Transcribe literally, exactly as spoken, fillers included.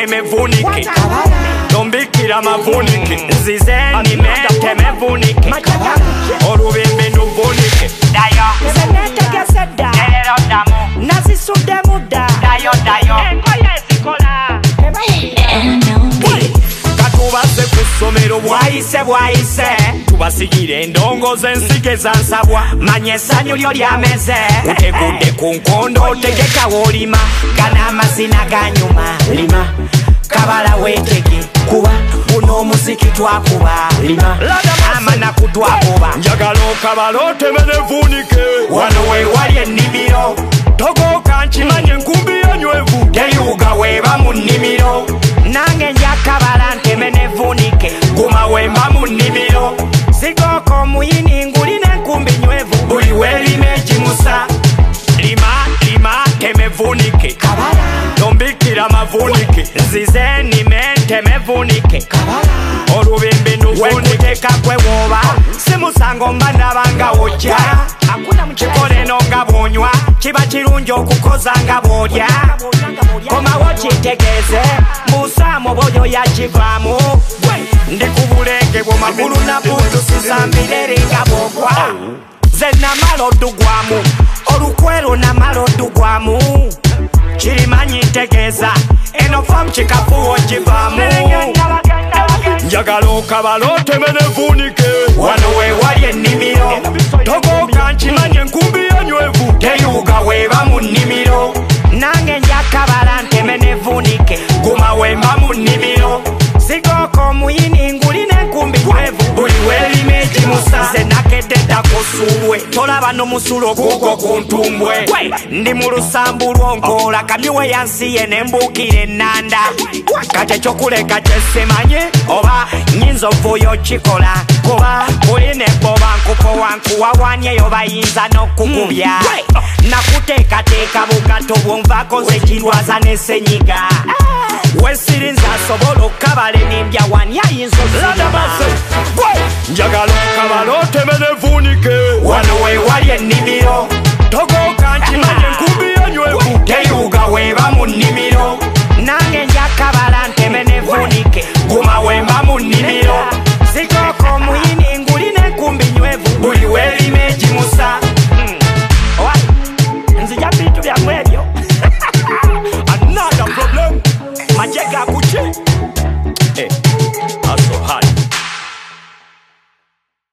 temevunike Tombikira mavunike Nzizeni mente mevunike Olubimbi nuvunike Dayo Zenetegese da Erero damu Nazisude muda Dayo dayo Enkoye zikola Katubase kusomero bwayise bwayise Tubasigire endongoze ensike zansabwa Manye essanyu lyo lyameze Utegudde ku nkondo tegeka wolima Gana amazina ganyuma lima Kabala wetege kuba Buno omuziki twakuba lima Amanaku twakuba Njagala okabala otemenevunike Wano we wali ennimiro Togoka nkimanye enkumbi yanywevu Teyuga weba mu nnimiro Nange njakabala ntemenevunike Guma wemba mu nnimiro Zigoko omuyini ngulina enkumbi nywevu Buli welima ekimusa Lima lima temevunike Tombikira mavunike Nzizeni mente mevunike Olubimbi nuvunike Wekuteka kwe woba Simusango mba ndabanga wojja Kikole nonga bwonywa Kiba kirungi okukoza nga bwolya Komawo kitegeeze Musaamu boyo yakivaamu Ndi ku bulenge bwo magulu na butu Sizambirere nga bwogwa Ze namala oddugwamu Olukwero namala oddugwamu Kirimanyi ntegeeza Eno famu kikafuwo kivaamu Njagala okabala otemenevunike Wano we wali ennimiro Togoka nkimanye enkumbi yanywevu Teyuga weba mu nnimiro Nange njakabala ntemenevunike Guma wemba mu nnimiro Zigoko omuyini ngulina enkumbi nywevu Buli welima ekimusa Ze nakedde dda ku ssuulwe Tolaba n'omusulo gugo ku ntumbwe Ndi mu lusambu lw'onkoola Kamyuwe yansiye n'embuukira ennanda Kati ekyokuleka kyesimanye Oba nyinza ovuyo kikola Kuba bulina ebboba nkupo wankuwawanye yo bayinza n'okukubya Nakuteekateeka bugato bwonvaako nze kirwaza n'essenyiga Wesirinza asobola okukabala enimbya wani ayinza ozirima Njagala okabala otemenevunike Wano we wali